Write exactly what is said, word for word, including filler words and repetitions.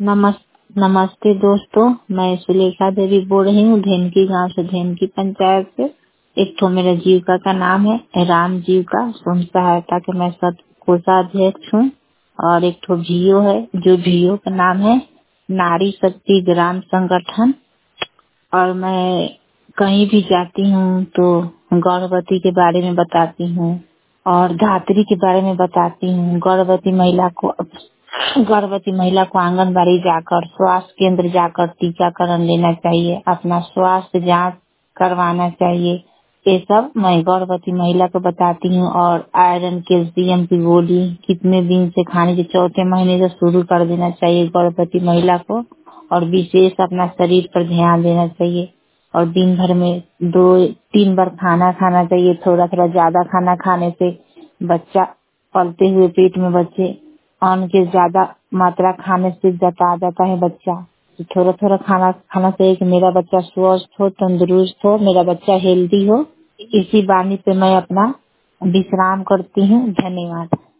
नमस नमस्ते दोस्तों, मैं सुलेखा देवी बोल रही हूँ धेनकी गांव से, धेनकी पंचायत से। एक तो मेरा जीविका का नाम है राम जीविका स्वयं सहायता के मैं सब कोषाध्यक्ष हूँ। और एक तो भीओ है, जो भीओ का नाम है नारी शक्ति ग्राम संगठन। और मैं कहीं भी जाती हूँ तो गर्भवती के बारे में बताती हूँ और धात्री के बारे में बताती हूँ। गर्भवती महिला को गर्भवती महिला को आंगनबाड़ी जाकर, स्वास्थ्य केंद्र जाकर टीकाकरण लेना चाहिए, अपना स्वास्थ्य जांच करवाना चाहिए। ये सब मैं गर्भवती महिला को बताती हूँ। और आयरन कैल्शियम की गोली कितने दिन से खाने के, चौथे महीने से शुरू कर देना चाहिए गर्भवती महिला को। और विशेष अपना शरीर पर ध्यान देना चाहिए। और दिन भर में दो तीन बार खाना खाना चाहिए। थोड़ा थोड़ा ज्यादा खाना खाने से बच्चा पलते हुए पेट में बच्चे अन्न के ज्यादा मात्रा खाने से जता जाता है बच्चा। तो थोड़ा थोड़ा खाना खाना चाहिए कि मेरा बच्चा स्वस्थ हो, तंदुरुस्त हो, मेरा बच्चा हेल्दी हो। इसी बानी पे मैं अपना विश्राम करती हूँ। धन्यवाद।